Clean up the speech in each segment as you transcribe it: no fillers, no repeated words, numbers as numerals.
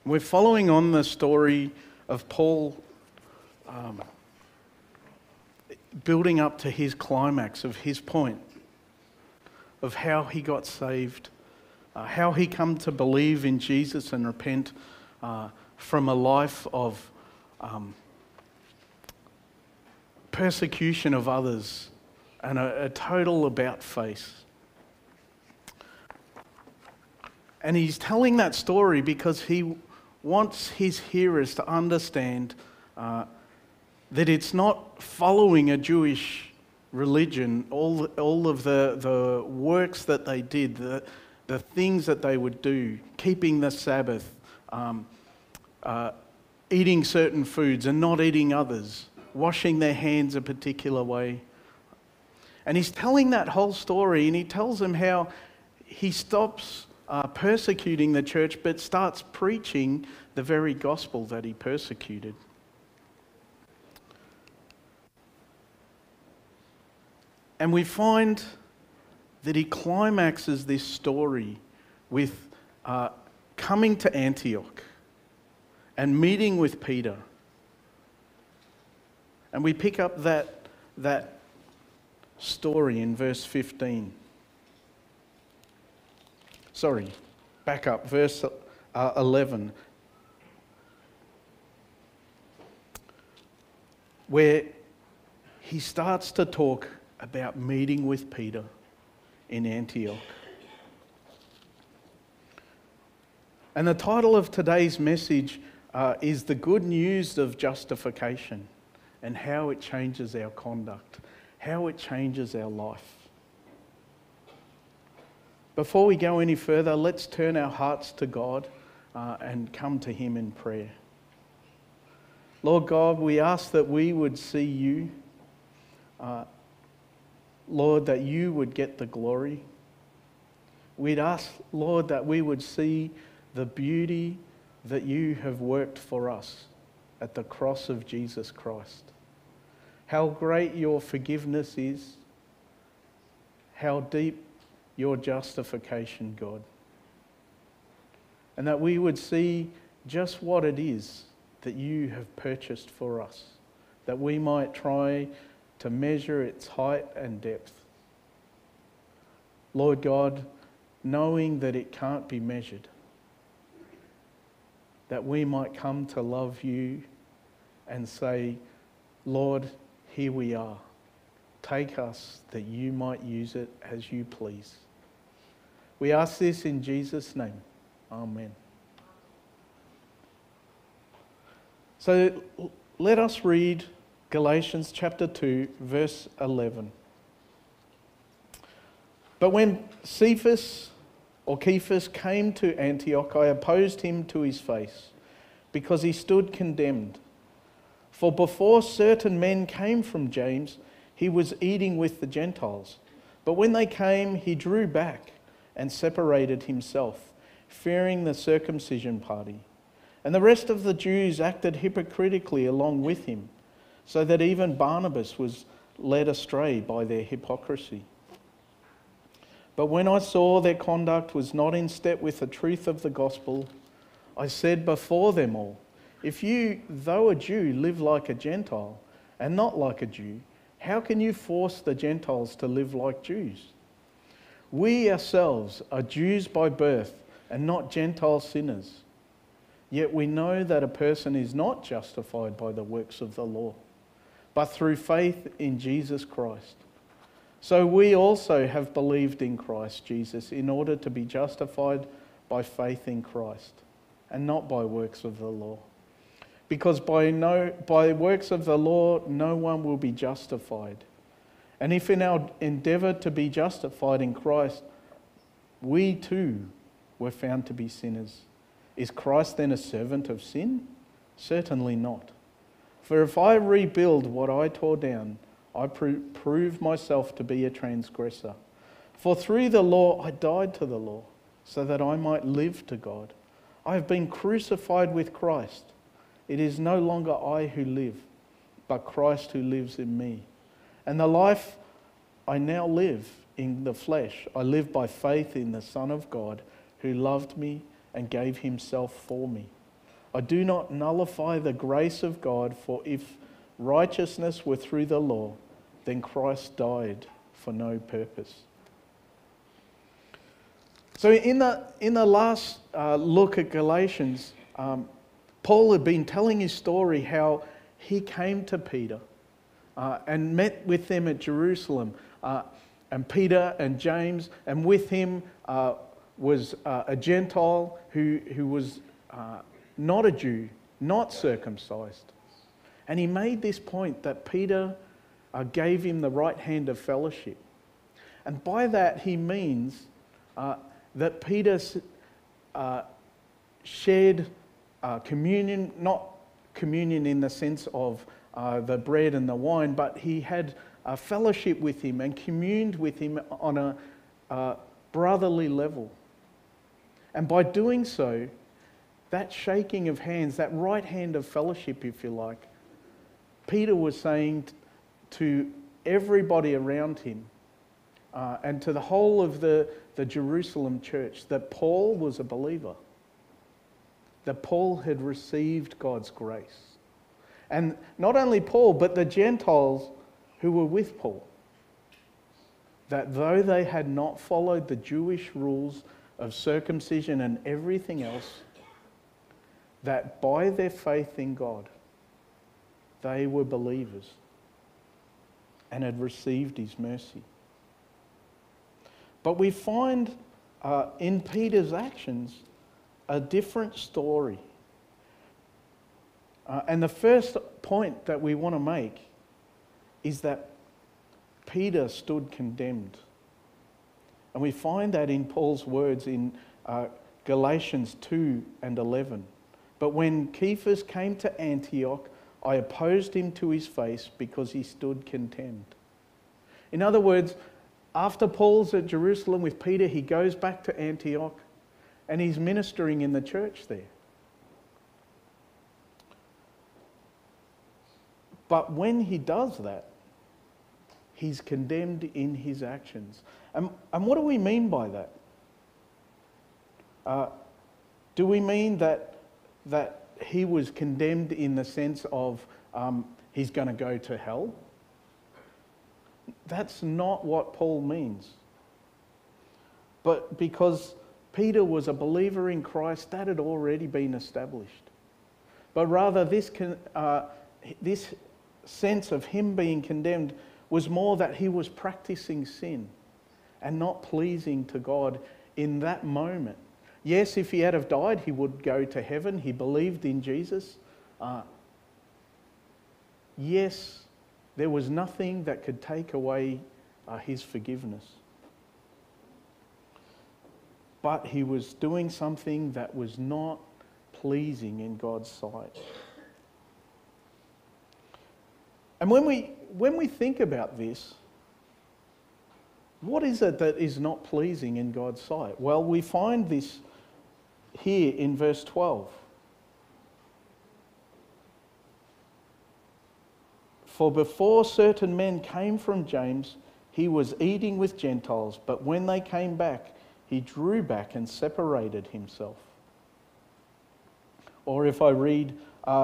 We're following on the story of Paul building up to his climax of his point of how he got saved, how he come to believe in Jesus and repent from a life of persecution of others and a total about-face. And he's telling that story because he wants his hearers to understand that it's not following a Jewish religion, all of the works that they did, the things that they would do, keeping the Sabbath, eating certain foods and not eating others, washing their hands a particular way. And he's telling that whole story, and he tells them how he stops persecuting the church but starts preaching the very gospel that he persecuted. And we find that he climaxes this story with coming to Antioch and meeting with Peter. And we pick up that story in verse 15. Sorry, back up, verse 11. Where he starts to talk about meeting with Peter in Antioch. And the title of today's message is The Good News of Justification and how it changes our conduct, how it changes our life. Before we go any further, let's turn our hearts to God and come to Him in prayer. Lord God, we ask that we would see You, Lord, that You would get the glory. We'd ask, Lord, that we would see the beauty that You have worked for us at the cross of Jesus Christ. How great Your forgiveness is, how deep Your justification, God. And that we would see just what it is that You have purchased for us, that we might try to measure its height and depth. Lord God, knowing that it can't be measured, that we might come to love You and say, Lord, here we are. Take us that You might use it as You please. We ask this in Jesus' name. Amen. So let us read Galatians chapter 2, verse 11. But when Cephas came to Antioch, I opposed him to his face, because he stood condemned. For before certain men came from James, he was eating with the Gentiles. But when they came, he drew back and separated himself, fearing the circumcision party. And the rest of the Jews acted hypocritically along with him, so that even Barnabas was led astray by their hypocrisy. But when I saw their conduct was not in step with the truth of the gospel, I said before them all, if you, though a Jew, live like a Gentile and not like a Jew, how can you force the Gentiles to live like Jews? We ourselves are Jews by birth and not Gentile sinners. Yet we know that a person is not justified by the works of the law, but through faith in Jesus Christ. So we also have believed in Christ Jesus in order to be justified by faith in Christ and not by works of the law. Because by works of the law no one will be justified. And if in our endeavour to be justified in Christ, we too were found to be sinners, is Christ then a servant of sin? Certainly not. For if I rebuild what I tore down, I prove myself to be a transgressor. For through the law I died to the law, so that I might live to God. I have been crucified with Christ. It is no longer I who live, but Christ who lives in me. And the life I now live in the flesh, I live by faith in the Son of God, who loved me and gave himself for me. I do not nullify the grace of God, for if righteousness were through the law, then Christ died for no purpose. So in the last look at Galatians, Paul had been telling his story how he came to Peter and met with them at Jerusalem. And Peter and James, and with him was a Gentile who was not a Jew, not circumcised. And he made this point that Peter gave him the right hand of fellowship. And by that he means that Peter shared communion, not communion in the sense of the bread and the wine, but he had a fellowship with him and communed with him on a brotherly level. And by doing so, that shaking of hands, that right hand of fellowship, if you like, Peter was saying to everybody around him and to the whole of the Jerusalem church that Paul was a believer, that Paul had received God's grace. And not only Paul, but the Gentiles who were with Paul, that though they had not followed the Jewish rules of circumcision and everything else, that by their faith in God, they were believers and had received his mercy. But we find in Peter's actions a different story. And the first point that we want to make is that Peter stood condemned. And we find that in Paul's words in Galatians 2 and 11. But when Cephas came to Antioch, I opposed him to his face because he stood condemned. In other words, after Paul's at Jerusalem with Peter, he goes back to Antioch and he's ministering in the church there. But when he does that, he's condemned in his actions. And what do we mean by that? Do we mean that he was condemned in the sense of he's going to go to hell? That's not what Paul means. But because Peter was a believer in Christ, that had already been established. But rather this sense of him being condemned was more that he was practicing sin and not pleasing to God in that moment. Yes, if he had have died, he would go to heaven. He believed in Jesus. Yes, there was nothing that could take away his forgiveness. But he was doing something that was not pleasing in God's sight. And when we think about this, what is it that is not pleasing in God's sight? Well, we find this here in verse 12. For before certain men came from James, he was eating with Gentiles, but when they came back, he drew back and separated himself. Or if I read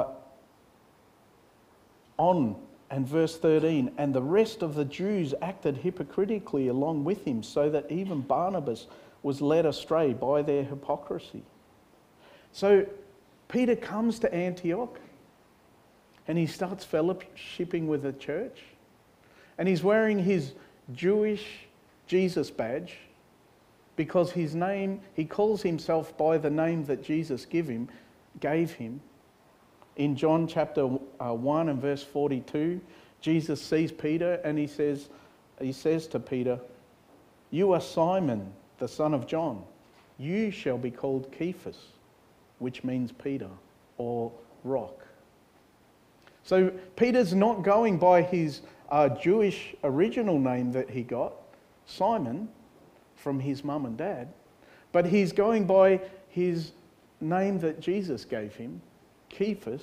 on and verse 13, and the rest of the Jews acted hypocritically along with him, so that even Barnabas was led astray by their hypocrisy. So Peter comes to Antioch and he starts fellowshipping with the church, and he's wearing his Jewish Jesus badge because his name, he calls himself by the name that Jesus gave him. In John chapter 1 and verse 42, Jesus sees Peter and he says to Peter, "You are Simon, the son of John. You shall be called Cephas," which means Peter or rock. So Peter's not going by his Jewish original name that he got, Simon, from his mum and dad, but he's going by his name that Jesus gave him, Cephas.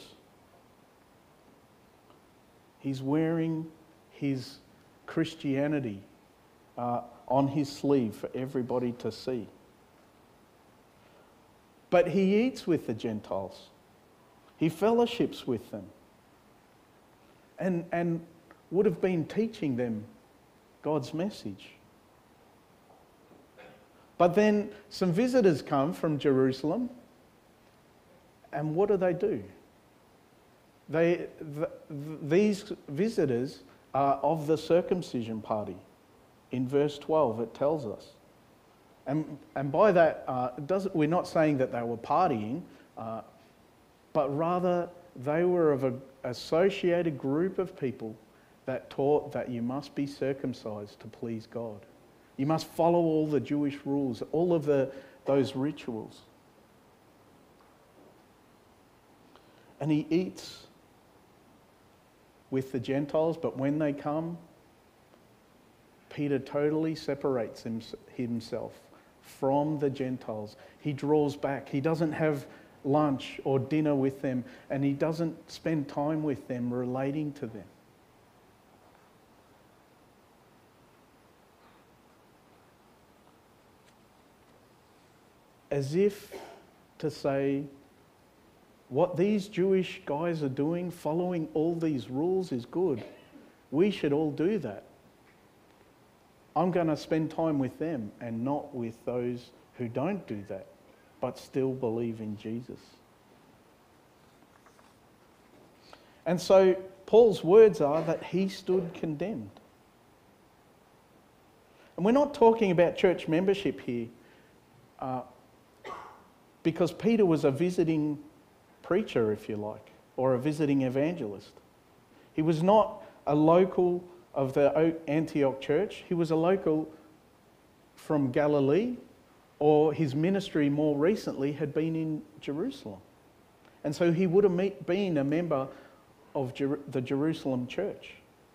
He's wearing his Christianity on his sleeve for everybody to see. But he eats with the Gentiles. He fellowships with them and would have been teaching them God's message. But then some visitors come from Jerusalem, and what do? These visitors are of the circumcision party. In verse 12 it tells us. And by that, we're not saying that they were partying, but rather they were of an associated group of people that taught that you must be circumcised to please God. You must follow all the Jewish rules, all of those rituals. And he eats with the Gentiles, but when they come, Peter totally separates himself from the Gentiles. He draws back. He doesn't have lunch or dinner with them, and he doesn't spend time with them relating to them. As if to say, what these Jewish guys are doing, following all these rules, is good. We should all do that. I'm going to spend time with them and not with those who don't do that, but still believe in Jesus. And so Paul's words are that he stood condemned. And we're not talking about church membership here, because Peter was a visiting preacher, if you like, or a visiting evangelist. He was not a local of the Antioch church. He was a local from Galilee, or his ministry more recently had been in Jerusalem. And so he would have been a member of the Jerusalem church.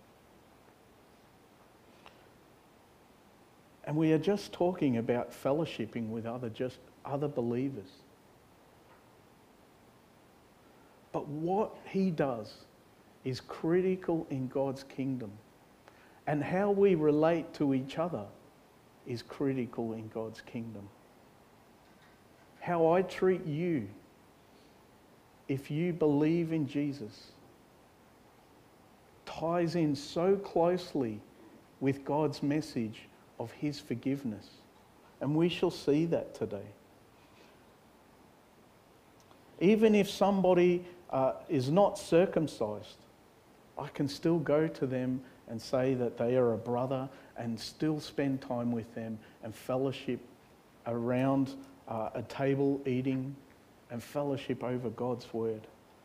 And we are just talking about fellowshipping with other believers. But what he does is critical in God's kingdom. And how we relate to each other is critical in God's kingdom. How I treat you, if you believe in Jesus, ties in so closely with God's message of his forgiveness. And we shall see that today. Even if somebody is not circumcised, I can still go to them and say that they are a brother and still spend time with them and fellowship around a table eating and fellowship over God's word.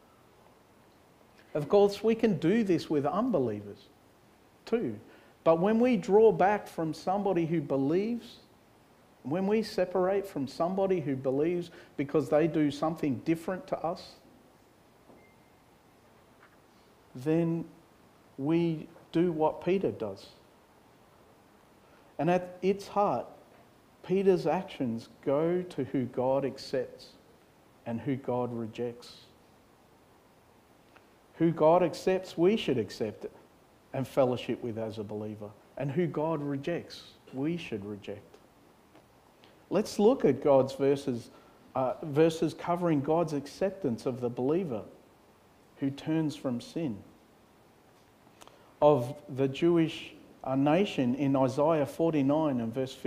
Of course, we can do this with unbelievers too. But when we draw back from somebody who believes, when we separate from somebody who believes because they do something different to us, then we do what Peter does. And at its heart, Peter's actions go to who God accepts and who God rejects. Who God accepts, we should accept it and fellowship with as a believer. And who God rejects, we should reject. Let's look at God's verses covering God's acceptance of the believer who turns from sin. Of the Jewish nation in Isaiah 49 and verse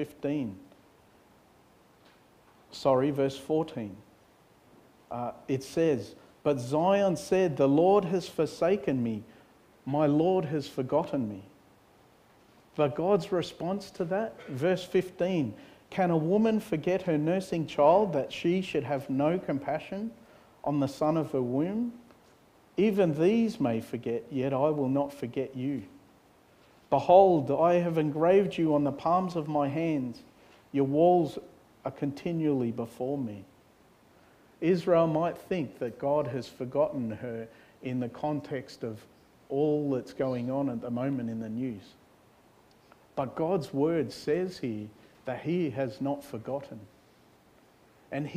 14. It says, "But Zion said, the Lord has forsaken me, my Lord has forgotten me." But God's response to that, verse 15, "Can a woman forget her nursing child, that she should have no compassion on the son of her womb? Even these may forget, yet I will not forget you. Behold, I have engraved you on the palms of my hands. Your walls are continually before me." Israel might think that God has forgotten her in the context of all that's going on at the moment in the news. But God's word says here that he has not forgotten. And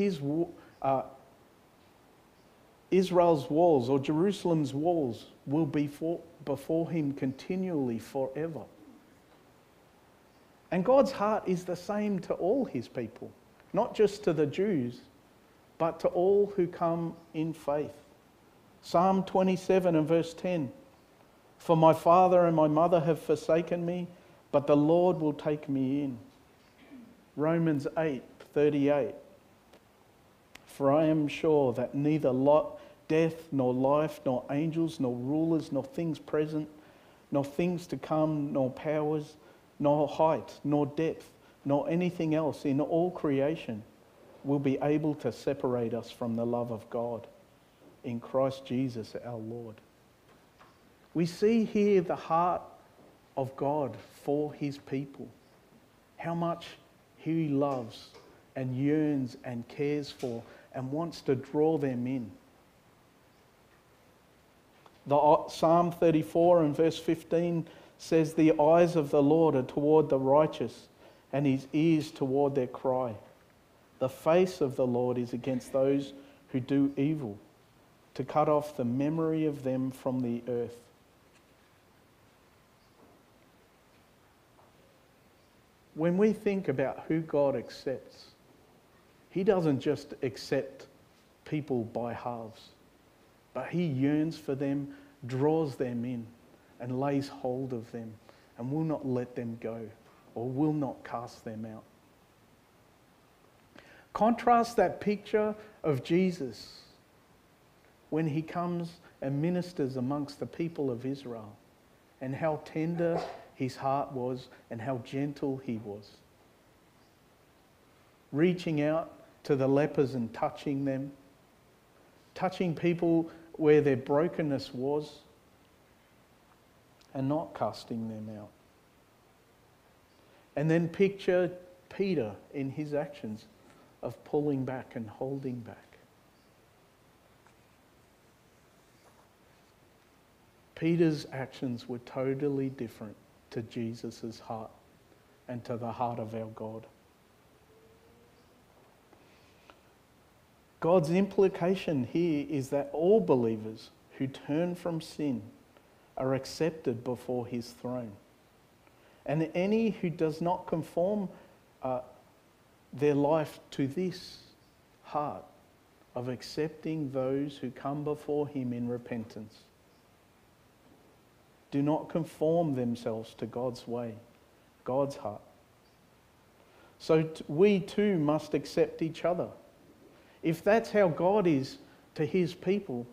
Israel's walls, or Jerusalem's walls, will be before him continually forever. And God's heart is the same to all his people, not just to the Jews, but to all who come in faith. Psalm 27 and verse 10. For my father and my mother have forsaken me, but the Lord will take me in. Romans 8:38. For I am sure that neither death, nor life, nor angels, nor rulers, nor things present, nor things to come, nor powers, nor height, nor depth, nor anything else in all creation will be able to separate us from the love of God in Christ Jesus our Lord. We see here the heart of God for his people, how much he loves and yearns and cares for and wants to draw them in. Psalm 34 and verse 15 says, the eyes of the Lord are toward the righteous, and his ears toward their cry. The face of the Lord is against those who do evil, to cut off the memory of them from the earth. When we think about who God accepts, he doesn't just accept people by halves, but he yearns for them, draws them in, and lays hold of them, and will not let them go, or will not cast them out. Contrast that picture of Jesus when he comes and ministers amongst the people of Israel, and how tender his heart was and how gentle he was. Reaching out to the lepers and touching them, touching people where their brokenness was, and not casting them out. And then picture Peter in his actions of pulling back and holding back. Peter's actions were totally different to Jesus' heart and to the heart of our God. God's implication here is that all believers who turn from sin are accepted before his throne. And any who does not conform their life to this heart of accepting those who come before him in repentance, do not conform themselves to God's way, God's heart. So we too must accept each other. If that's how God is to his people,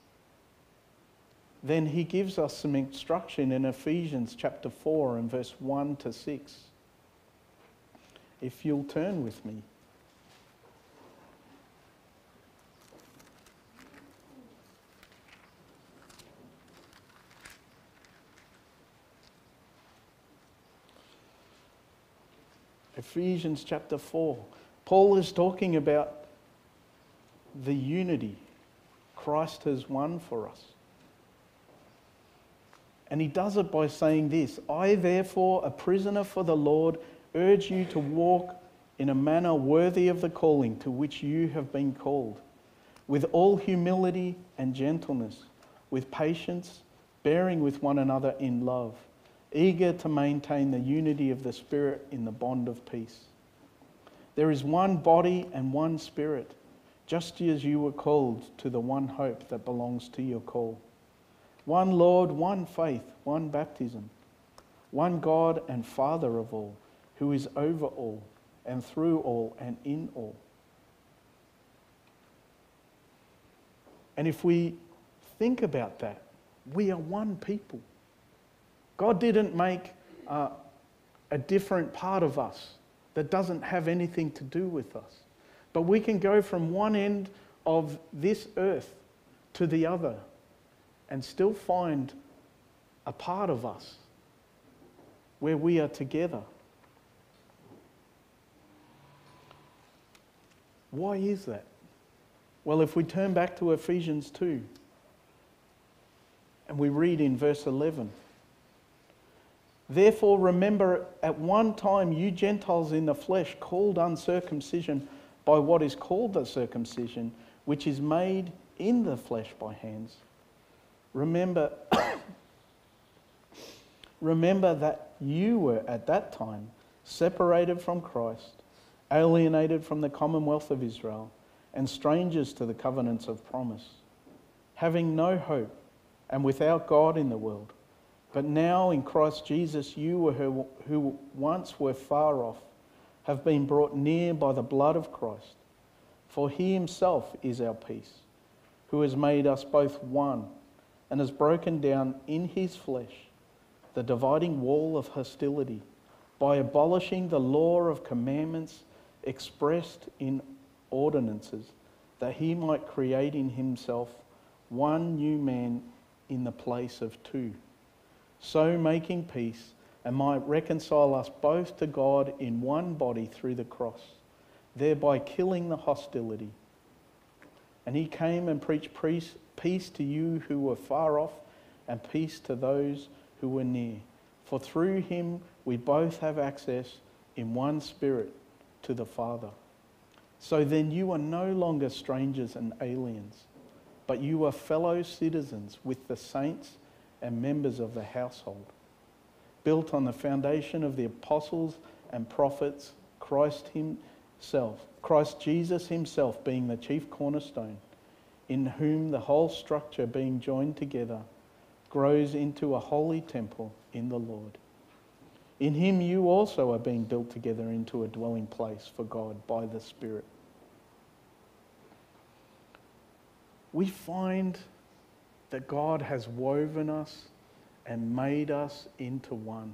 then he gives us some instruction in Ephesians chapter 4 and verse 1 to 6. If you'll turn with me. Ephesians chapter 4. Paul is talking about the unity Christ has won for us. And he does it by saying this: I therefore, a prisoner for the Lord, urge you to walk in a manner worthy of the calling to which you have been called, with all humility and gentleness, with patience, bearing with one another in love, eager to maintain the unity of the Spirit in the bond of peace. There is one body and one Spirit, just as you were called to the one hope that belongs to your call. One Lord, one faith, one baptism, one God and Father of all, who is over all and through all and in all. And if we think about that, we are one people. God didn't make a different part of us that doesn't have anything to do with us. But we can go from one end of this earth to the other and still find a part of us where we are together. Why is that? Well, if we turn back to Ephesians 2 and we read in verse 11, therefore remember at one time you Gentiles in the flesh called uncircumcision by what is called the circumcision, which is made in the flesh by hands. Remember that you were at that time separated from Christ, alienated from the commonwealth of Israel, and strangers to the covenants of promise, having no hope and without God in the world. But now in Christ Jesus, you who once were far off have been brought near by the blood of Christ. For he himself is our peace, who has made us both one and has broken down in his flesh the dividing wall of hostility by abolishing the law of commandments expressed in ordinances, that he might create in himself one new man in the place of two, so making peace, and might reconcile us both to God in one body through the cross, thereby killing the hostility. And he came and preached peace to you who were far off, and peace to those who were near. For through him we both have access in one Spirit to the Father. So then you are no longer strangers and aliens, but you are fellow citizens with the saints and members of the household, built on the foundation of the apostles and prophets, Christ Jesus himself being the chief cornerstone, in whom the whole structure being joined together grows into a holy temple in the Lord. In him you also are being built together into a dwelling place for God by the Spirit. We find that God has woven us and made us into one.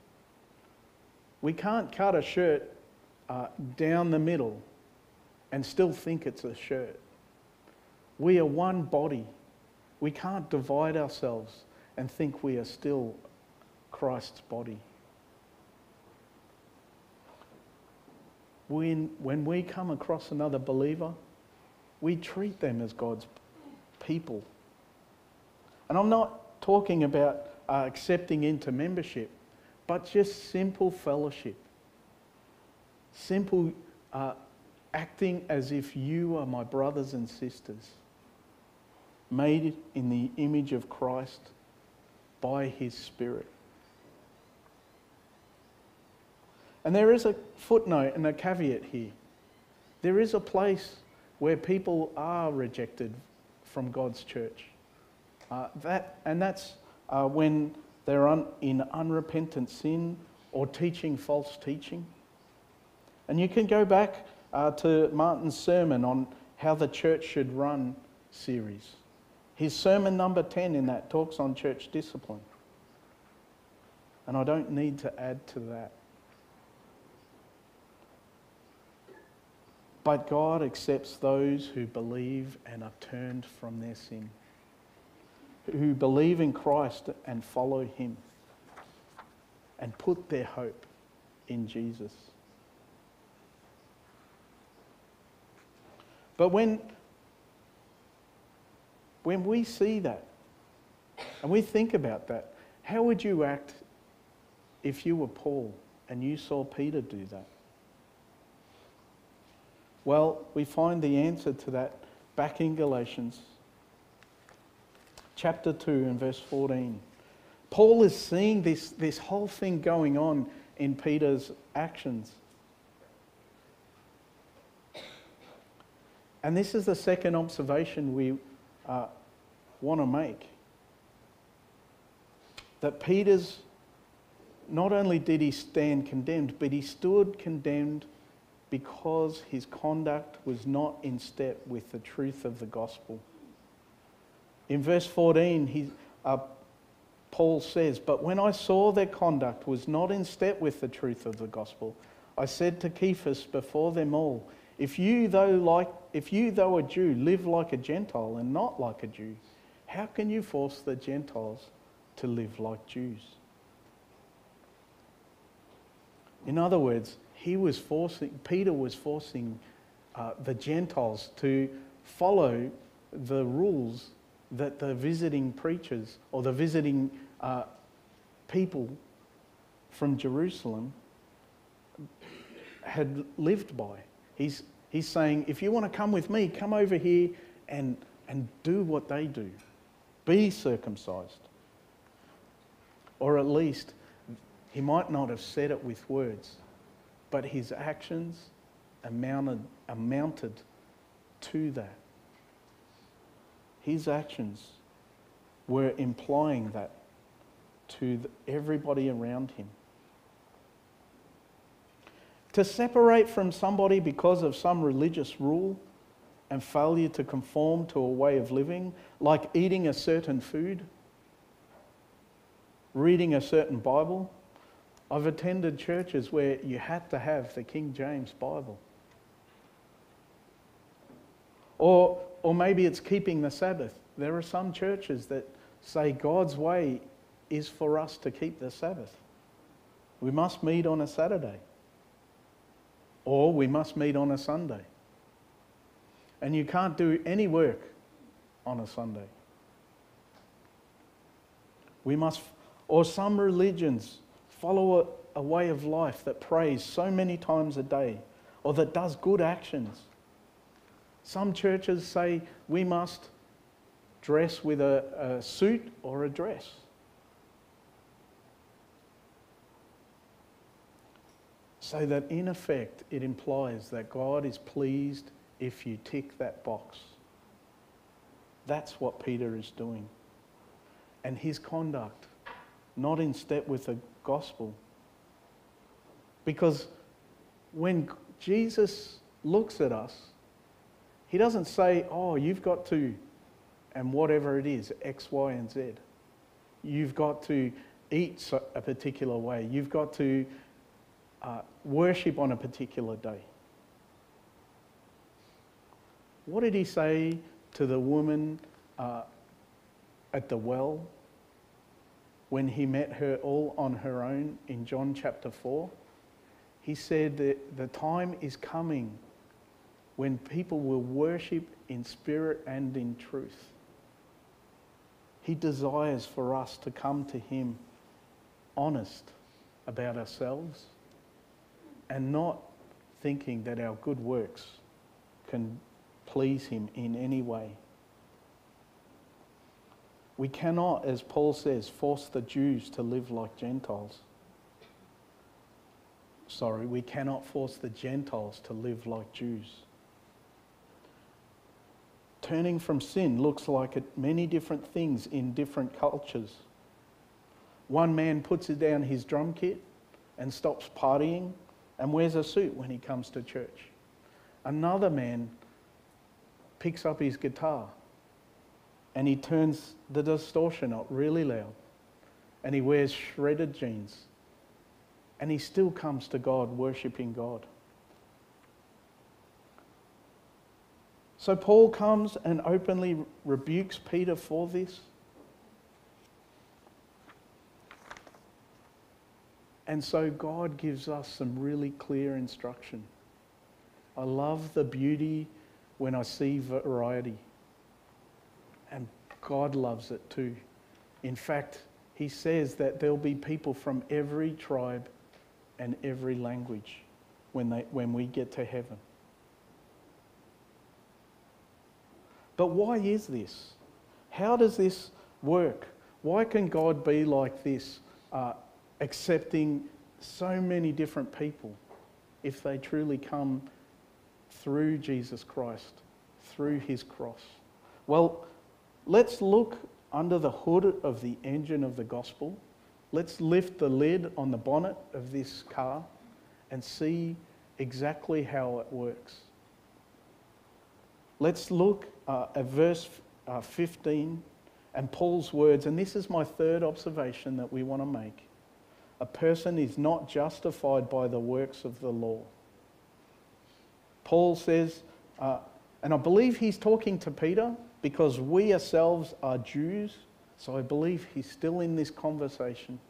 We can't cut a shirt down the middle and still think it's a shirt. We are one body. We can't divide ourselves and think we are still Christ's body. When we come across another believer, we treat them as God's people. And I'm not talking about accepting into membership, but just simple fellowship. Simple acting as if you are my brothers and sisters, made in the image of Christ by his Spirit. And there is a footnote and a caveat here. There is a place where people are rejected from God's church. That's when they're in unrepentant sin or teaching false teaching. And you can go back to Martin's sermon on how the church should run series. His sermon number 10 in that talks on church discipline. And I don't need to add to that. But God accepts those who believe and are turned from their sin, who believe in Christ and follow him and put their hope in Jesus. But when we see that and we think about that, how would you act if you were Paul and you saw Peter do that? Well, we find the answer to that back in Galatians chapter 2 and verse 14. Paul is seeing this whole thing going on in Peter's actions. And this is the second observation we want to make. That Peter's, not only did he stand condemned, but he stood condemned because his conduct was not in step with the truth of the gospel. In verse 14, Paul says, "But when I saw their conduct was not in step with the truth of the gospel, I said to Cephas before them all, if you, though a Jew, live like a Gentile and not like a Jew, how can you force the Gentiles to live like Jews?" In other words, Peter was forcing the Gentiles to follow the rules that the visiting preachers or the visiting people from Jerusalem had lived by. He's saying, if you want to come with me, come over here and do what they do. Be circumcised. Or at least, he might not have said it with words, but his actions amounted to that. his actions were implying that to everybody around him. To separate from somebody because of some religious rule and failure to conform to a way of living, like eating a certain food, reading a certain Bible. I've attended churches where you had to have the King James Bible. Or maybe it's keeping the Sabbath. There are some churches that say God's way is for us to keep the Sabbath. We must meet on a Saturday. Or we must meet on a Sunday. And you can't do any work on a Sunday. Or some religions follow a way of life that prays so many times a day, or that does good actions. Some churches say we must dress with a suit or a dress. So that in effect it implies that God is pleased if you tick that box. That's what Peter is doing. And his conduct, not in step with the gospel. Because when Jesus looks at us, he doesn't say, oh, you've got to, and whatever it is, X, Y, and Z. You've got to eat a particular way. You've got to worship on a particular day. What did he say to the woman at the well when he met her all on her own in John chapter 4? He said that the time is coming when people will worship in spirit and in truth. He desires for us to come to him honest about ourselves and not thinking that our good works can please him in any way. We cannot, as Paul says, force the Jews to live like Gentiles. We cannot force the Gentiles to live like Jews. Turning from sin looks like many different things in different cultures. One man puts down his drum kit and stops partying and wears a suit when he comes to church. Another man picks up his guitar and he turns the distortion up really loud and he wears shredded jeans and he still comes to God, worshipping God. So Paul comes and openly rebukes Peter for this. And so God gives us some really clear instruction. I love the beauty when I see variety. And God loves it too. In fact, he says that there'll be people from every tribe and every language when we get to heaven. But why is this? How does this work? Why can God be like this, accepting so many different people if they truly come through Jesus Christ, through his cross? Well, let's look under the hood of the engine of the gospel. Let's lift the lid on the bonnet of this car and see exactly how it works. Let's look at verse 15 and Paul's words, and this is my third observation that we want to make. A person is not justified by the works of the law. Paul says, and I believe he's talking to Peter because we ourselves are Jews, so I believe he's still in this conversation.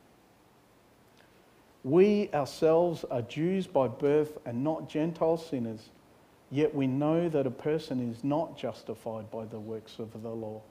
We ourselves are Jews by birth and not Gentile sinners, yet we know that a person is not justified by the works of the law.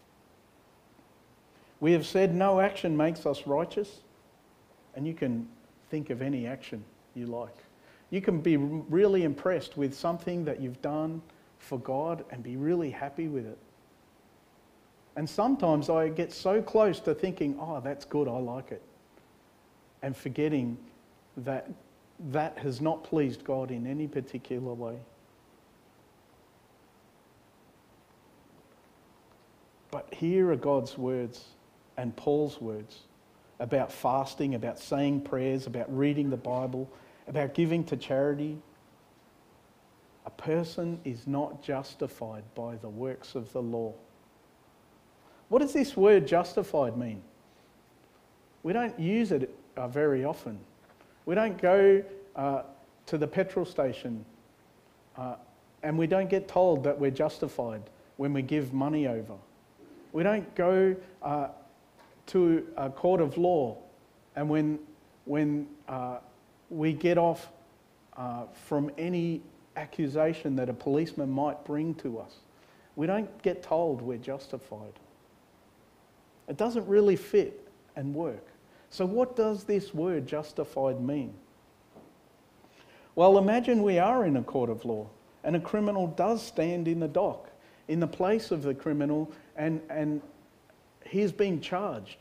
We have said no action makes us righteous, and you can think of any action you like. You can be really impressed with something that you've done for God and be really happy with it. And sometimes I get so close to thinking, oh, that's good, I like it, and forgetting that that has not pleased God in any particular way. But here are God's words and Paul's words about fasting, about saying prayers, about reading the Bible, about giving to charity. A person is not justified by the works of the law. What does this word justified mean? We don't use it very often. We don't go to the petrol station and we don't get told that we're justified when we give money over. We don't go to a court of law and when we get off from any accusation that a policeman might bring to us, we don't get told we're justified. It doesn't really fit and work. So what does this word justified mean? Well, imagine we are in a court of law and a criminal does stand in the dock in the place of the criminal and he's being charged.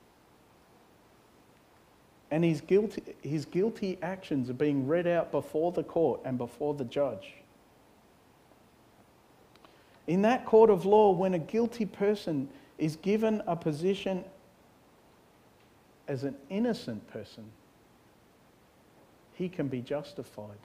And his guilty actions are being read out before the court and before the judge. In that court of law, when a guilty person is given a position as an innocent person, he can be justified.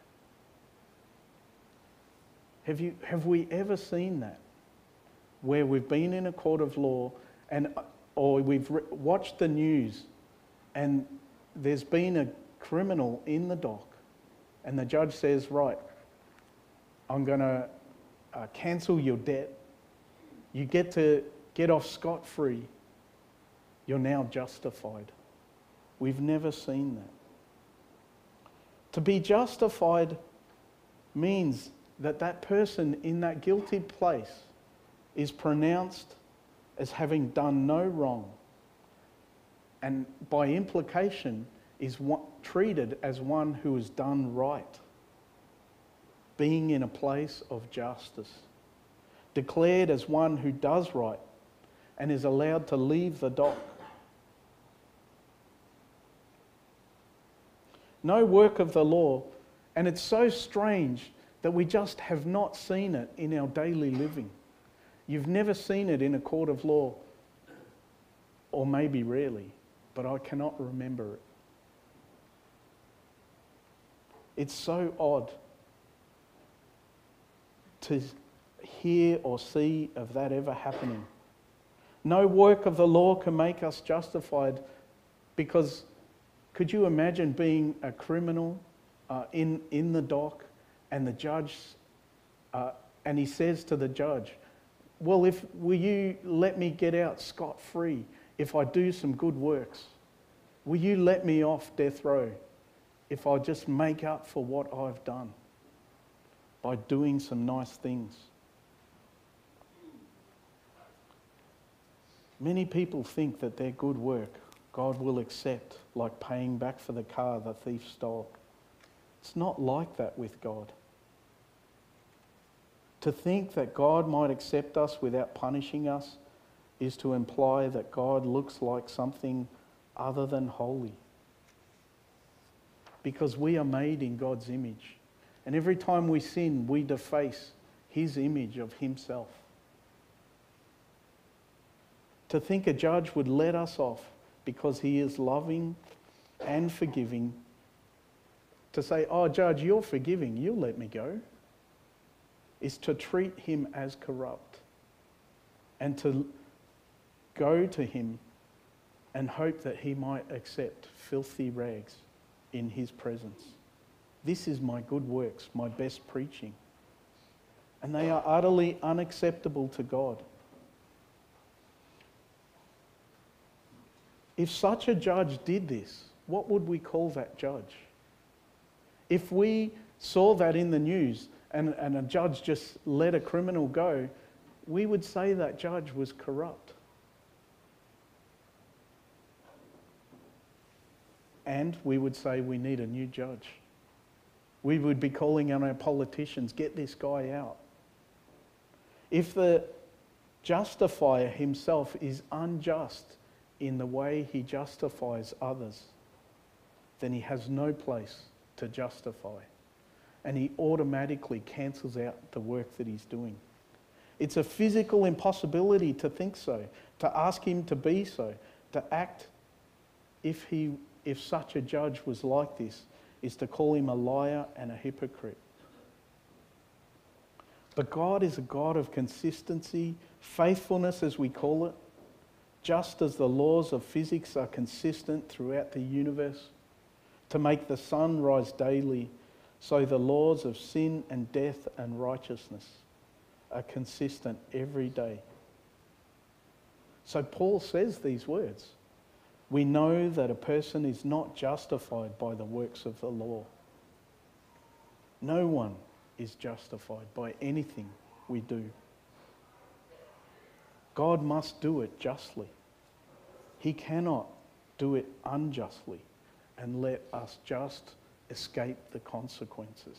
Have we ever seen that? Where we've been in a court of law or we've watched the news and there's been a criminal in the dock and the judge says, right, I'm going to cancel your debt. You get to get off scot-free. You're now justified. We've never seen that. To be justified means that that person in that guilty place is pronounced as having done no wrong, and by implication is treated as one who has done right, being in a place of justice, declared as one who does right and is allowed to leave the dock. No work of the law, and it's so strange that we just have not seen it in our daily living. You've never seen it in a court of law, or maybe rarely, but I cannot remember it. It's so odd to hear or see of that ever happening. No work of the law can make us justified, because could you imagine being a criminal in the dock and the judge, and he says to the judge, well, will you let me get out scot-free if I do some good works? Will you let me off death row if I just make up for what I've done by doing some nice things? Many people think that their good work God will accept, like paying back for the car the thief stole. It's not like that with God. To think that God might accept us without punishing us is to imply that God looks like something other than holy. Because we are made in God's image. And every time we sin, we deface His image of Himself. To think a judge would let us off because He is loving and forgiving, to say, oh, judge, you're forgiving, you'll let me go, is to treat Him as corrupt and to go to Him and hope that He might accept filthy rags in His presence. This is my good works, my best preaching. And they are utterly unacceptable to God. If such a judge did this, what would we call that judge? If we saw that in the news and a judge just let a criminal go, we would say that judge was corrupt. And we would say we need a new judge. We would be calling on our politicians, get this guy out. If the justifier himself is unjust in the way he justifies others, then he has no place to justify. And he automatically cancels out the work that he's doing. It's a physical impossibility to think so, to ask him to be so, to act if such a judge was like this, is to call him a liar and a hypocrite. But God is a God of consistency, faithfulness as we call it, just as the laws of physics are consistent throughout the universe. To make the sun rise daily, so the laws of sin and death and righteousness are consistent every day. So Paul says these words. We know that a person is not justified by the works of the law. No one is justified by anything we do. God must do it justly. He cannot do it unjustly and let us just escape the consequences.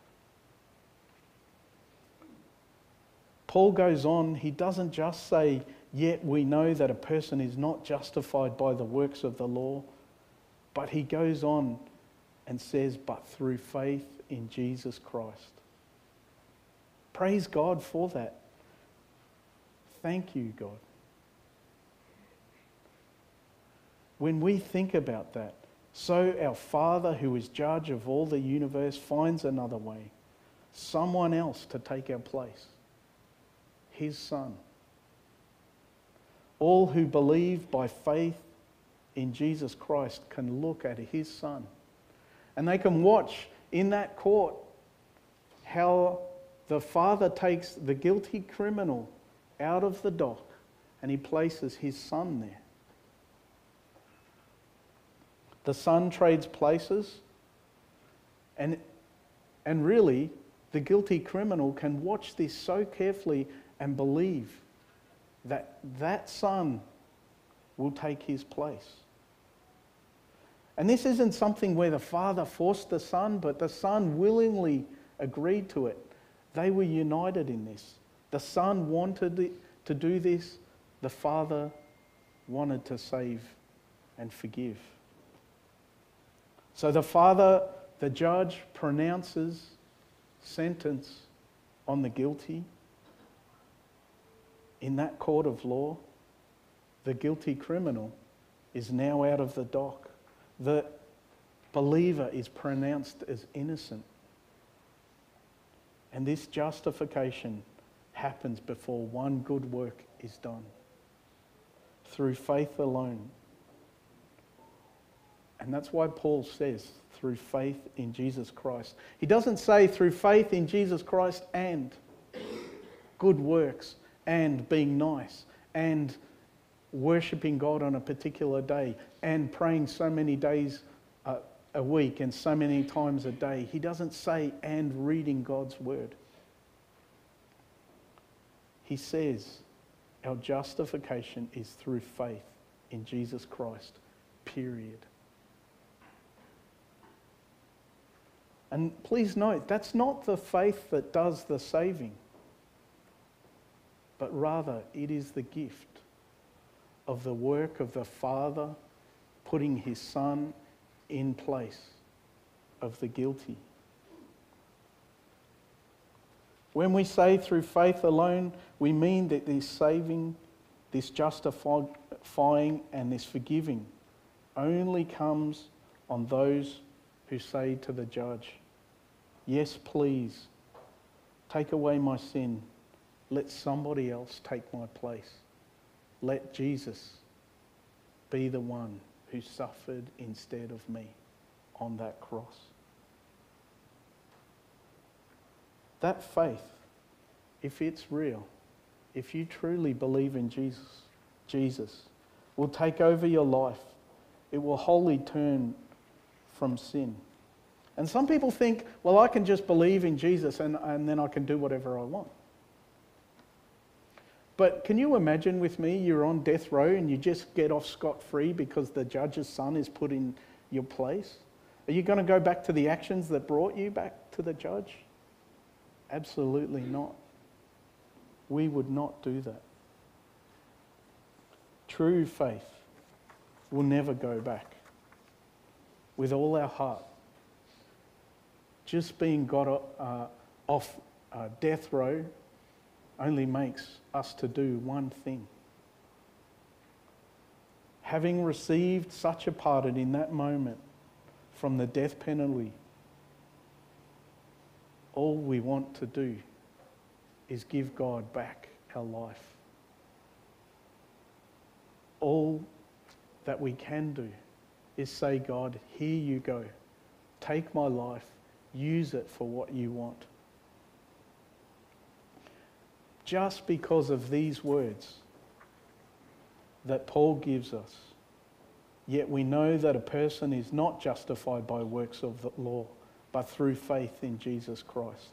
Paul goes on, he doesn't just say, yet we know that a person is not justified by the works of the law, but he goes on and says, but through faith in Jesus Christ. Praise God for that. Thank you, God. When we think about that, so our Father who is judge of all the universe finds another way, someone else to take our place, his Son. All who believe by faith in Jesus Christ can look at his Son, and they can watch in that court how the Father takes the guilty criminal out of the dock and he places his Son there. The Son trades places, and really the guilty criminal can watch this so carefully and believe that that Son will take his place. And this isn't something where the Father forced the Son, but the Son willingly agreed to it. They were united in this. The Son wanted to do this. The Father wanted to save and forgive. So the Father, the judge, pronounces sentence on the guilty. In that court of law, the guilty criminal is now out of the dock. The believer is pronounced as innocent. And this justification happens before one good work is done. Through faith alone. And that's why Paul says, through faith in Jesus Christ. He doesn't say through faith in Jesus Christ and good works and being nice and worshipping God on a particular day and praying so many days a week and so many times a day. He doesn't say and reading God's word. He says our justification is through faith in Jesus Christ, period. And please note, that's not the faith that does the saving, but rather it is the gift of the work of the Father putting his Son in place of the guilty. When we say through faith alone, we mean that this saving, this justifying and this forgiving only comes on those who say to the judge, yes, please, take away my sin. Let somebody else take my place. Let Jesus be the one who suffered instead of me on that cross. That faith, if it's real, if you truly believe in Jesus will take over your life. It will wholly turn from sin. And some people think, well, I can just believe in Jesus and then I can do whatever I want. But can you imagine with me, you're on death row and you just get off scot-free because the judge's son is put in your place? Are you going to go back to the actions that brought you back to the judge? Absolutely not. We would not do that. True faith will never go back. With all our heart, just being got off death row only makes us to do one thing. Having received such a pardon in that moment from the death penalty, all we want to do is give God back our life. All that we can do is say, God, here you go. Take my life, use it for what you want. Just because of these words that Paul gives us, yet we know that a person is not justified by works of the law, but through faith in Jesus Christ.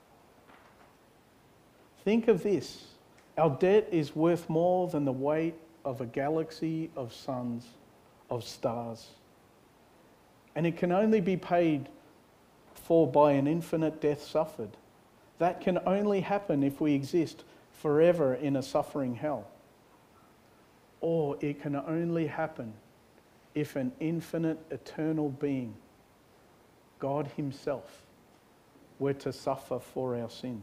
Think of this. Our debt is worth more than the weight of a galaxy of suns, of stars. And it can only be paid for by an infinite death suffered. That can only happen if we exist forever in a suffering hell. Or it can only happen if an infinite eternal being, God himself, were to suffer for our sins.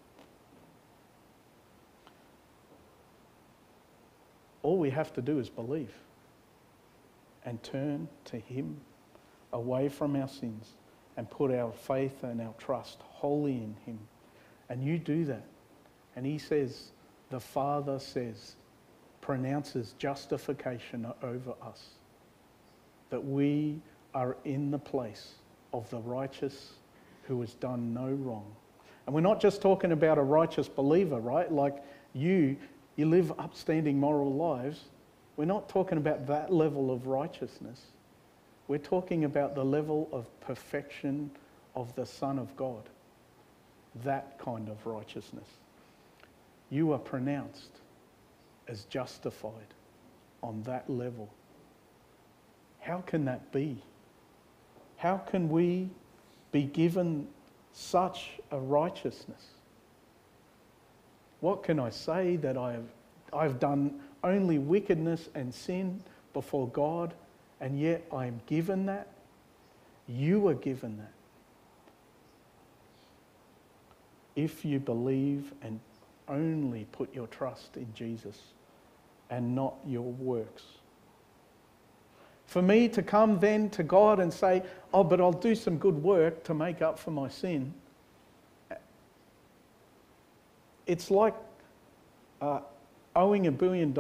All we have to do is believe and turn to him, away from our sins, and put our faith and our trust wholly in him. And you do that. And he says, the Father says, pronounces justification over us. That we are in the place of the righteous who has done no wrong. And we're not just talking about a righteous believer, right? Like you live upstanding moral lives. We're not talking about that level of righteousness. We're talking about the level of perfection of the Son of God. That kind of righteousness. You are pronounced as justified on that level. How can that be? How can we be given such a righteousness? What can I say that I've done only wickedness and sin before God, and yet I am given that? You are given that. If you believe and only put your trust in Jesus and not your works. For me to come then to God and say, oh, but I'll do some good work to make up for my sin. It's like owing $1 billion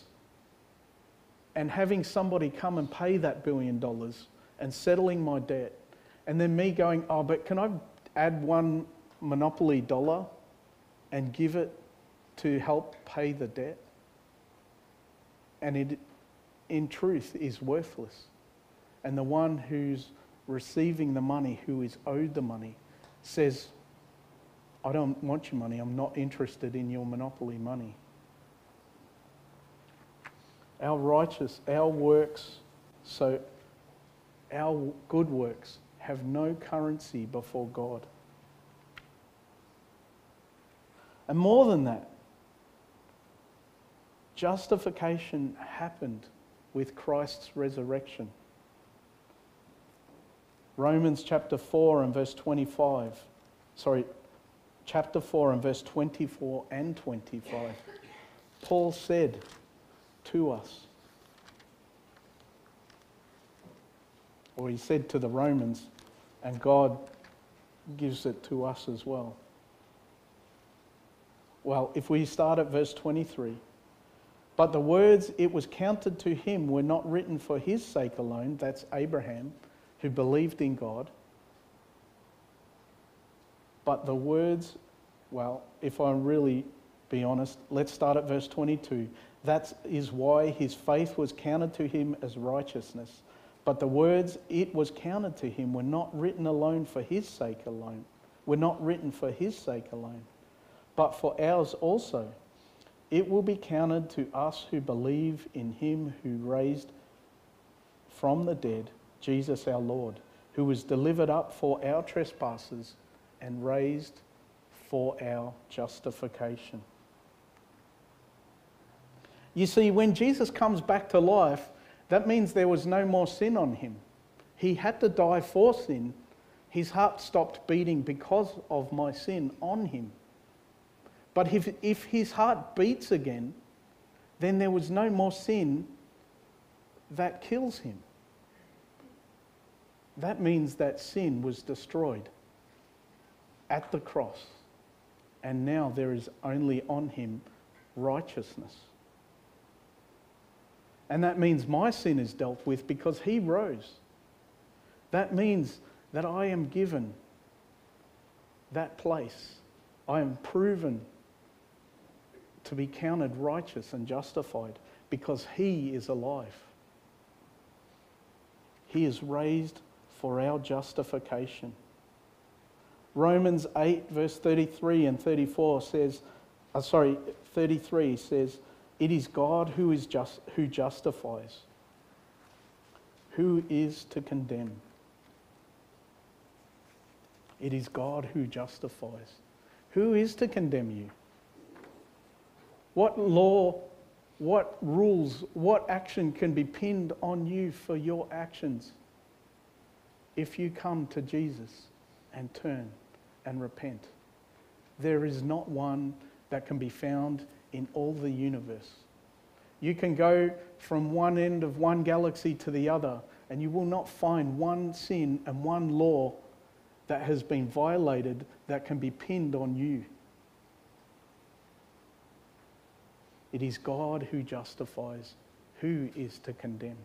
and having somebody come and pay that $1 billion and settling my debt. And then me going, oh, but can I add one Monopoly dollar and give it to help pay the debt? And it, in truth, is worthless. And the one who's receiving the money, who is owed the money, says, I don't want your money. I'm not interested in your monopoly money. Our works, so our good works have no currency before God. And more than that, justification happened with Christ's resurrection. Romans chapter 4 and verse 24 and 25. Paul said to us, or he said to the Romans, and God gives it to us as well. Well, if we start at verse 23, but the words it was counted to him were not written for his sake alone, that's Abraham, who believed in God. But the words, well, if I really be honest, let's start at verse 22. That is why his faith was counted to him as righteousness. But the words it was counted to him were not written alone for his sake alone. Were not written for his sake alone, but for ours also. It will be counted to us who believe in him who raised from the dead Jesus our Lord, who was delivered up for our trespasses and raised for our justification. You see, when Jesus comes back to life, that means there was no more sin on him. He had to die for sin. His heart stopped beating because of my sin on him. But if his heart beats again, then there was no more sin that kills him. That means that sin was destroyed at the cross, and now there is only on him righteousness. And that means my sin is dealt with because he rose. That means that I am given that place. I am proven to be counted righteous and justified because he is alive. He is raised for our justification. Romans 8 verse 33 and 34 says, 33 says, it is God who justifies. Who is to condemn? It is God who justifies. Who is to condemn you? What law, what rules, what action can be pinned on you for your actions if you come to Jesus and turn and repent? There is not one that can be found in all the universe. You can go from one end of one galaxy to the other, and you will not find one sin and one law that has been violated that can be pinned on you. It is God who justifies. Who is to condemn?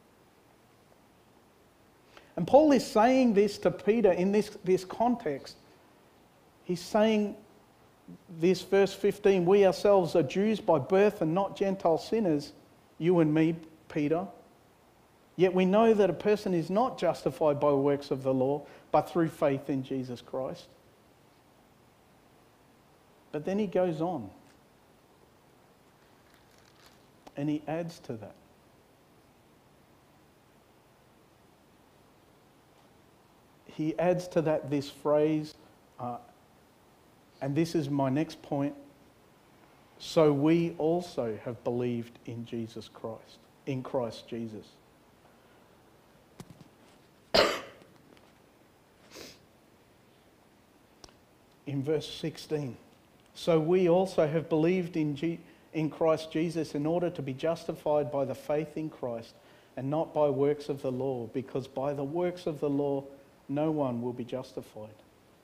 And Paul is saying this to Peter in this context. He's saying this, verse 15, we ourselves are Jews by birth and not Gentile sinners, you and me, Peter. Yet we know that a person is not justified by works of the law, but through faith in Jesus Christ. But then he goes on. And he adds to that. He adds to that this phrase, and this is my next point, so we also have believed in Jesus Christ, in Christ Jesus. In verse 16, so we also have believed in Christ Jesus in order to be justified by the faith in Christ and not by works of the law, because by the works of the law no one will be justified.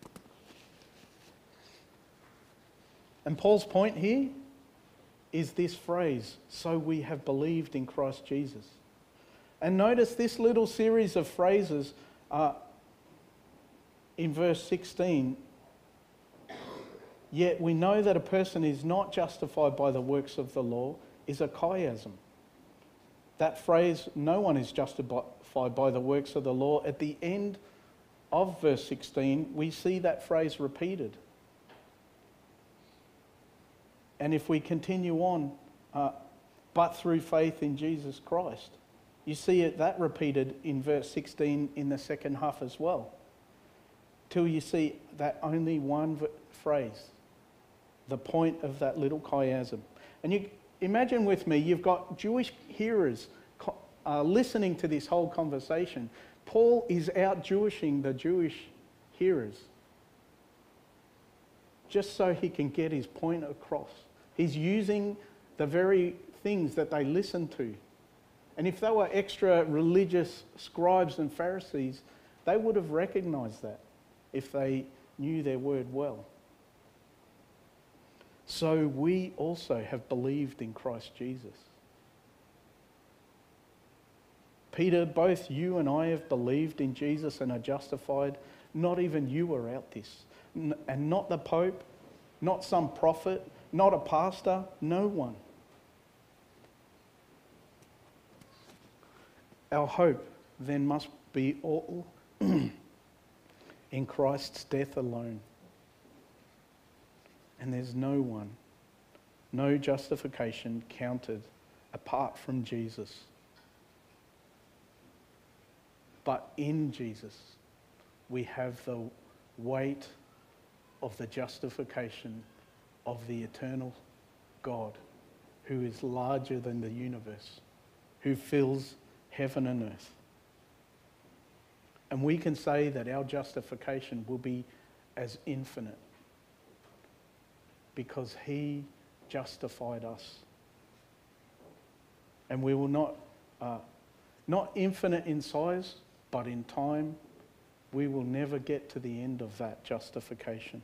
And Paul's point here is this phrase, so we have believed in Christ Jesus. And notice this little series of phrases in verse 16. Yet we know that a person is not justified by the works of the law is a chiasm. That phrase, no one is justified by the works of the law, at the end of verse 16, we see that phrase repeated. And if we continue on, but through faith in Jesus Christ, you see that repeated in verse 16 in the second half as well, till you see that only one phrase, the point of that little chiasm. And you imagine with me, you've got Jewish hearers listening to this whole conversation. Paul is out-Jewishing the Jewish hearers just so he can get his point across. He's using the very things that they listen to. And if they were extra religious scribes and Pharisees, they would have recognized that if they knew their word well. So we also have believed in Christ Jesus. Peter, both you and I have believed in Jesus and are justified. Not even you are out this. And not the Pope, not some prophet, not a pastor, no one. Our hope then must be all in Christ's death alone. And there's no one, no justification counted apart from Jesus. But in Jesus, we have the weight of the justification of the eternal God, who is larger than the universe, who fills heaven and earth. And we can say that our justification will be as infinite because he justified us. And we will not infinite in size, but in time, we will never get to the end of that justification.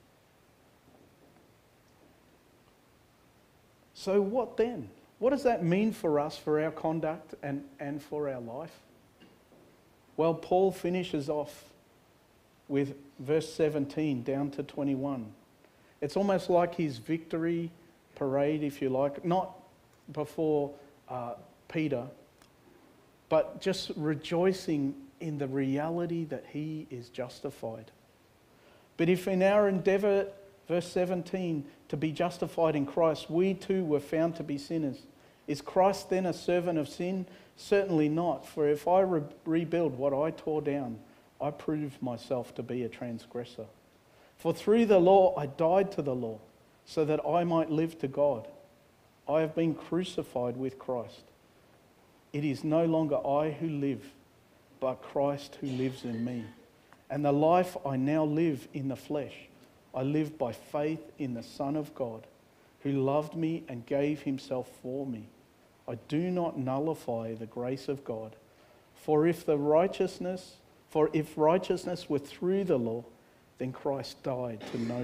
So what then? What does that mean for us, for our conduct and for our life? Well, Paul finishes off with verse 17 down to 21. It's almost like his victory parade, if you like, not before Peter, but just rejoicing in the reality that he is justified. But if in our endeavour, verse 17, to be justified in Christ, we too were found to be sinners, is Christ then a servant of sin? Certainly not. For if I rebuild what I tore down, I prove myself to be a transgressor. For through the law I died to the law, so that I might live to God. I have been crucified with Christ. It is no longer I who live, but Christ who lives in me. And the life I now live in the flesh, I live by faith in the Son of God, who loved me and gave himself for me. I do not nullify the grace of God. For if righteousness were through the law, then Christ died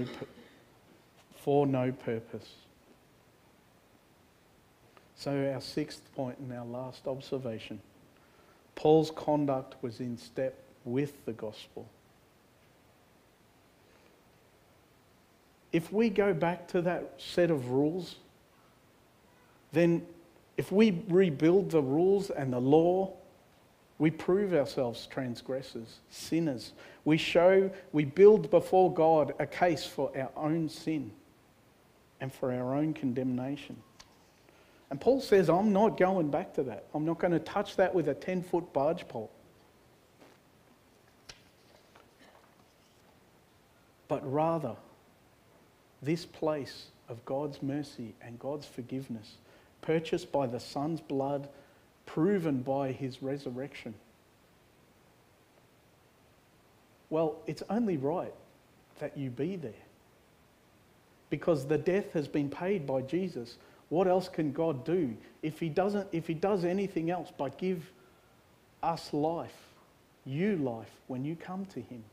for no purpose. So our sixth point and our last observation, Paul's conduct was in step with the gospel. If we go back to that set of rules, then if we rebuild the rules and the law, we prove ourselves transgressors, sinners. We build before God a case for our own sin and for our own condemnation. And Paul says, I'm not going back to that. I'm not going to touch that with a 10-foot barge pole. But rather, this place of God's mercy and God's forgiveness, purchased by the Son's blood, proven by his resurrection. Well, it's only right that you be there. Because the death has been paid by Jesus. What else can God do if he does anything else but give us life, you life, when you come to him?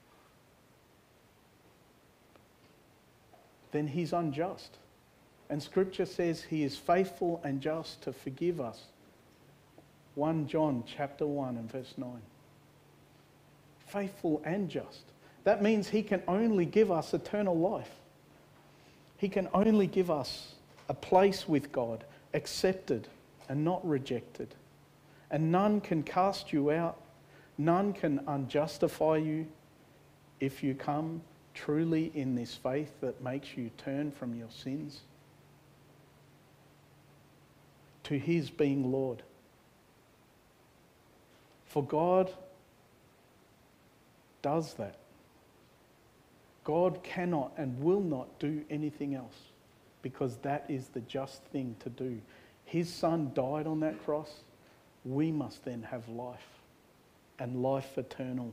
Then he's unjust. And Scripture says he is faithful and just to forgive us. 1 John chapter 1 and verse 9. Faithful and just. That means he can only give us eternal life. He can only give us a place with God, accepted and not rejected. And none can cast you out. None can unjustify you if you come truly in this faith that makes you turn from your sins to his being Lord. For God does that. God cannot and will not do anything else, because that is the just thing to do. His Son died on that cross. We must then have life, and life eternal.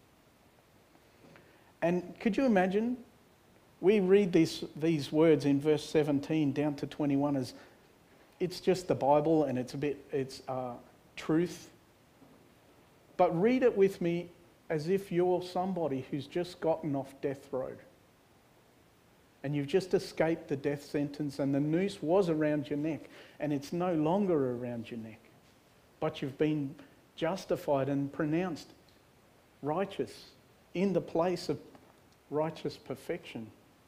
And could you imagine? We read these words in verse 17 down to 21 as it's just the Bible and it's truth. But read it with me as if you're somebody who's just gotten off death row. And you've just escaped the death sentence and the noose was around your neck and it's no longer around your neck. But you've been justified and pronounced righteous in the place of righteous perfection.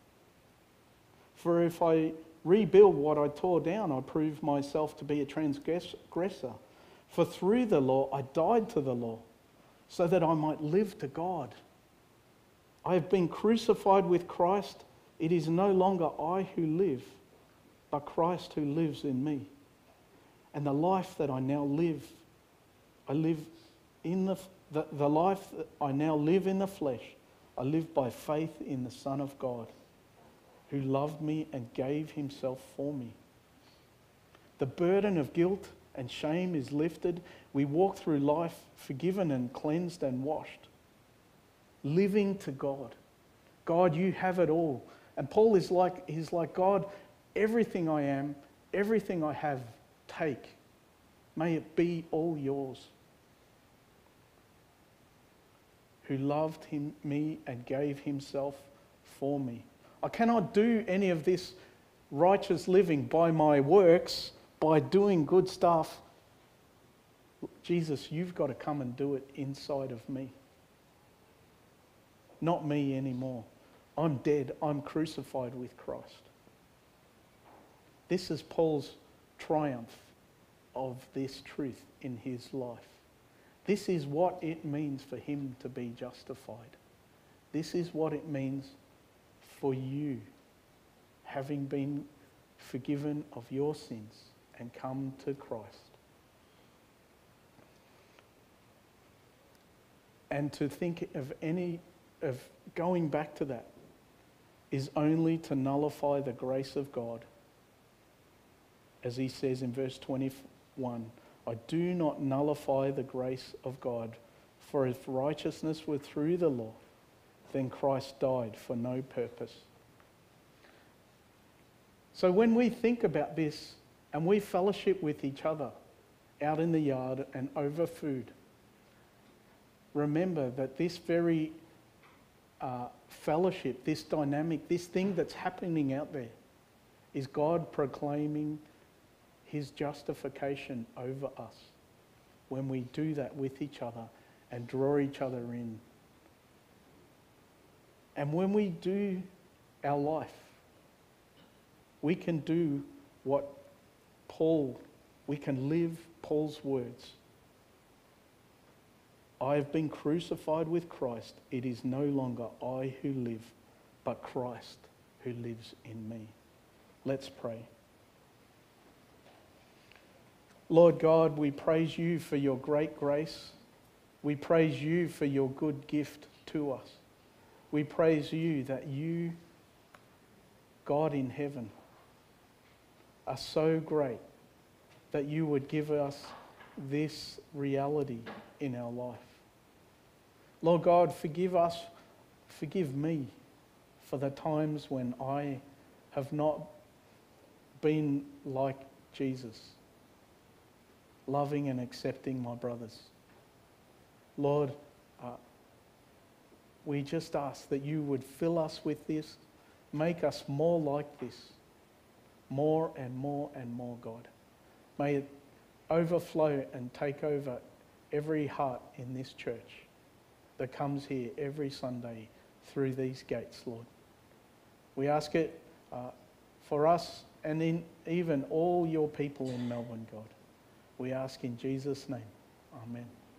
For if I rebuild what I tore down, I prove myself to be a transgressor. For through the law I died to the law, so that I might live to God. I have been crucified with Christ. It is no longer I who live, but Christ who lives in me. And the life that I now live, I live in the life that I now live in the flesh, I live by faith in the Son of God, who loved me and gave himself for me. The burden of guilt and shame is lifted. We walk through life forgiven and cleansed and washed, living to God. God, you have it all. And Paul he's like, God, everything I am, everything I have, take. May it be all yours. Who loved me and gave himself for me. I cannot do any of this righteous living by my works, by doing good stuff. Jesus, you've got to come and do it inside of me. Not me anymore. I'm dead. I'm crucified with Christ. This is Paul's triumph of this truth in his life. This is what it means for him to be justified. This is what it means for you, having been forgiven of your sins and come to Christ. And to think of going back to that is only to nullify the grace of God. As he says in verse 21, I do not nullify the grace of God, for if righteousness were through the law, then Christ died for no purpose. So when we think about this and we fellowship with each other out in the yard and over food, remember that this very fellowship, this dynamic, this thing that's happening out there is God proclaiming his justification over us when we do that with each other and draw each other in. And when we do our life, we can do what we can live Paul's words. I have been crucified with Christ. It is no longer I who live, but Christ who lives in me. Let's pray. Lord God, we praise you for your great grace. We praise you for your good gift to us. We praise you that you, God in heaven, are so great that you would give us this reality in our life. Lord God, forgive me for the times when I have not been like Jesus, loving and accepting my brothers. Lord, we just ask that you would fill us with this, make us more like this, more and more and more, God. May it overflow and take over every heart in this church that comes here every Sunday through these gates, Lord. We ask it for us and in even all your people in Melbourne, God. We ask in Jesus' name. Amen.